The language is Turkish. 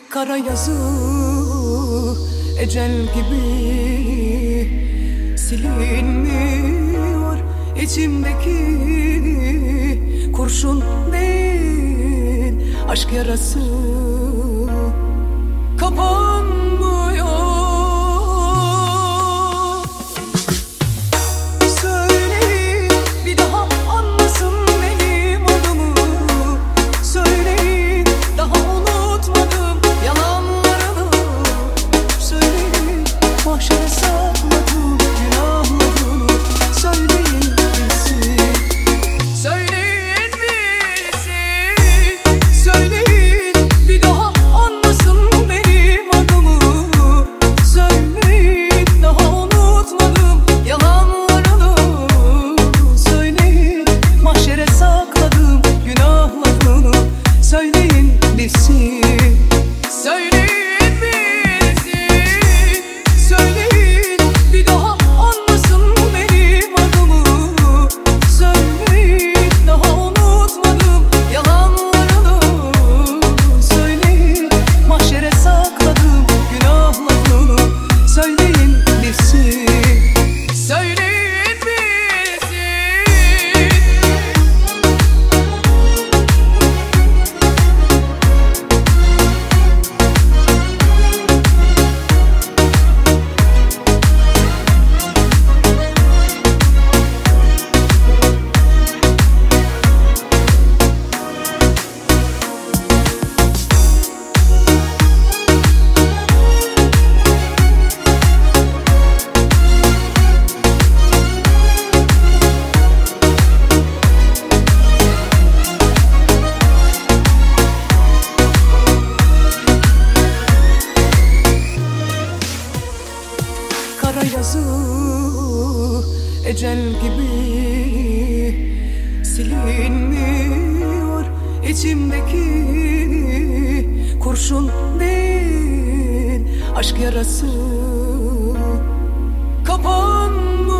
Kara yazı ecel gibi silinmiyor içimdeki kurşun değil aşk yarası kapanmıyor. Söyleyin bir daha anlasın benim adımı, söyleyin daha unutmadım yalanlarını, söyleyin mahşere sakladım günahlarını, söyleyin bilsin, söyleyin bilsin, söyleyin bir daha anlasın benim adımı, söyleyin daha unutmadım yalanlarını, söyleyin mahşere sakladım günahlarını, söyleyin bilsin, söyleyin bilsin, söyleyin bir daha anlasın benim adımı, söyleyin daha unutmadım yalanlarını, söyleyin mahşere sakladım günahlarını, söyleyin bilsin, söyleyin bilsin. Kara yazı ecel gibi silinmiyor içimdeki kurşun değil aşk yarası kapanmıyor.